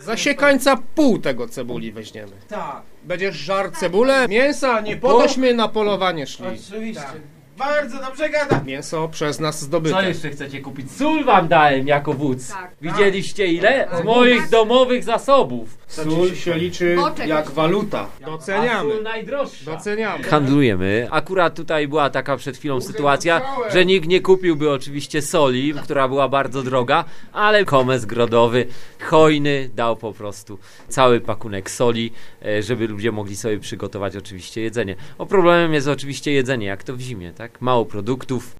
Za siekańca pół tego cebuli weźmiemy. Tak, Będziesz żar cebulę, mięsa, nie po tośmy na polowanie szli. oczywiście. Bardzo dobrze gada. Mięso przez nas Co zdobyte. jeszcze chcecie kupić? Sól wam dałem jako wódz. Tak. Widzieliście ile? Z moich domowych zasobów. Sól się liczy Boczek. jak waluta. A Doceniamy. sól najdroższa. Doceniamy. Handlujemy. Akurat tutaj była taka przed chwilą sytuacja, że nikt nie kupiłby oczywiście soli, która była bardzo droga, ale komes grodowy, hojny, dał po prostu cały pakunek soli, żeby ludzie mogli sobie przygotować oczywiście jedzenie. Problemem jest oczywiście jedzenie, jak to w zimie, tak? Mało produktów.